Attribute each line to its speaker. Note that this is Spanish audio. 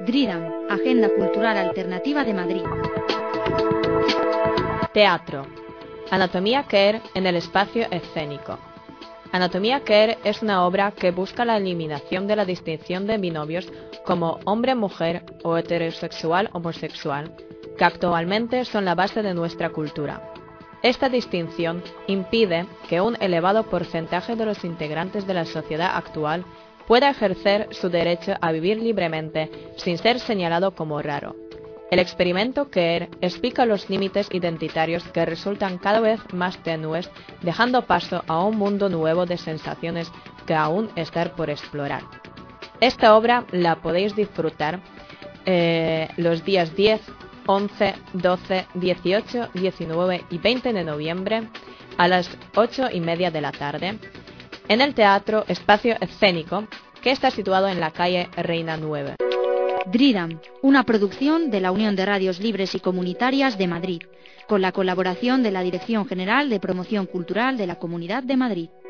Speaker 1: DRIRAM, Agenda Cultural Alternativa de Madrid.
Speaker 2: Teatro. Anatomía queer en el espacio escénico. Anatomía queer es una obra que busca la eliminación de la distinción de binomios como hombre-mujer o heterosexual-homosexual, que actualmente son la base de nuestra cultura. Esta distinción impide que un elevado porcentaje de los integrantes de la sociedad actual pueda ejercer su derecho a vivir libremente sin ser señalado como raro. El experimento queer explica los límites identitarios que resultan cada vez más tenues, dejando paso a un mundo nuevo de sensaciones que aún está por explorar. Esta obra la podéis disfrutar los días 10, 11, 12, 18, 19 y 20 de noviembre a las 8:30 de la tarde en el Teatro Espacio Escénico, que está situado en la calle Reina 9.
Speaker 1: DRIRAM, una producción de la Unión de Radios Libres y Comunitarias de Madrid, con la colaboración de la Dirección General de Promoción Cultural de la Comunidad de Madrid.